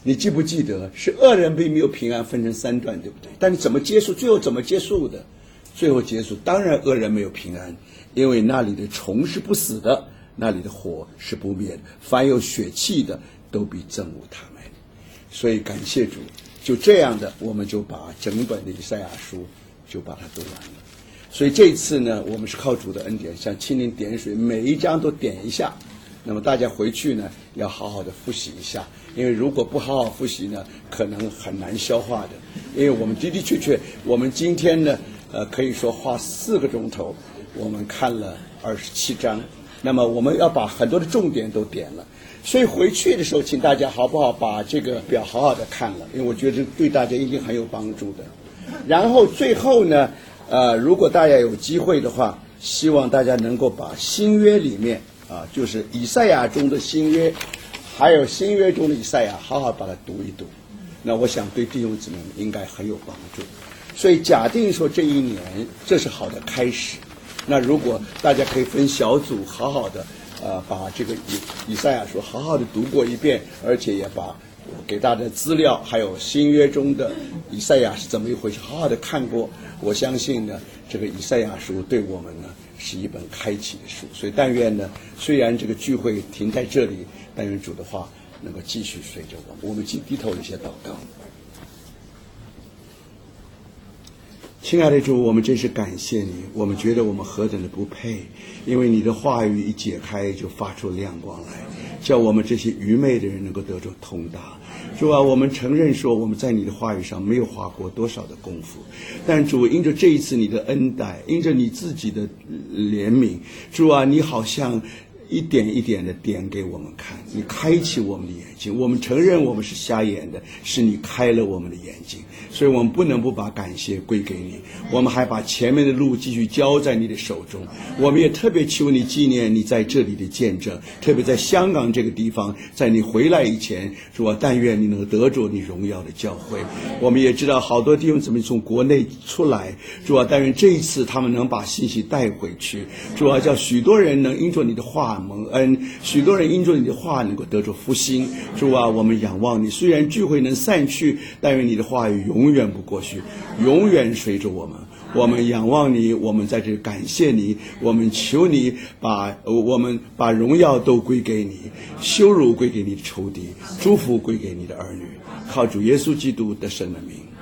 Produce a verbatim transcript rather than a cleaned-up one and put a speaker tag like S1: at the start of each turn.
S1: 你记不记得是恶人并没有平安分成三段，对不对？但你怎么结束？最后怎么结束的？最后结束，当然恶人没有平安，因为那里的虫是不死的，那里的火是不灭的，凡有血气的都必憎恶他们。所以感谢主，就这样的，我们就把整本的以赛亚书就把它读完了。所以这一次呢，我们是靠主的恩典，像蜻蜓点水，每一章都点一下。那么大家回去呢，要好好的复习一下，因为如果不好好复习呢，可能很难消化的。因为我们的的确确，我们今天呢，呃，可以说花四个钟头，我们看了二十七章。那么我们要把很多的重点都点了，所以回去的时候，请大家好不好把这个表好好的看了，因为我觉得对大家一定很有帮助的。然后最后呢，呃，如果大家有机会的话，希望大家能够把新约里面啊，就是以赛亚中的新约，还有新约中的以赛亚，好好把它读一读。那我想对弟兄姊妹们应该很有帮助。所以假定说这一年这是好的开始，那如果大家可以分小组，好好的呃把这个以以赛亚书好好的读过一遍，而且也把给大家的资料还有新约中的以赛亚是怎么一回事好好的看过，我相信呢，这个以赛亚书对我们呢是一本开启的书。所以但愿呢，虽然这个聚会停在这里，但愿主的话能够继续随着我们。我们低头一些祷告。亲爱的主，我们真是感谢你，我们觉得我们何等的不配，因为你的话语一解开就发出亮光来，叫我们这些愚昧的人能够得着通达。主啊，我们承认说我们在你的话语上没有花过多少的功夫，但主因着这一次你的恩待，因着你自己的怜悯，主啊，你好像一点一点的点给我们看，你开启我们的眼睛，我们承认我们是瞎眼的，是你开了我们的眼睛，所以我们不能不把感谢归给你，我们还把前面的路继续交在你的手中。我们也特别求你纪念你在这里的见证，特别在香港这个地方，在你回来以前，主啊，但愿你能得着你荣耀的教会。我们也知道好多弟兄姊妹从国内出来，主啊，但愿这一次他们能把信息带回去，主啊，叫许多人能因着你的话蒙恩，许多人因着你的话能够得着复兴。主啊，我们仰望你，虽然聚会能散去，但愿你的话语永远不过去，永远随着我们。我们仰望你，我们在这里感谢你，我们求你把我们把荣耀都归给你，羞辱归给你的仇敌，祝福归给你的儿女，靠主耶稣基督得胜的名。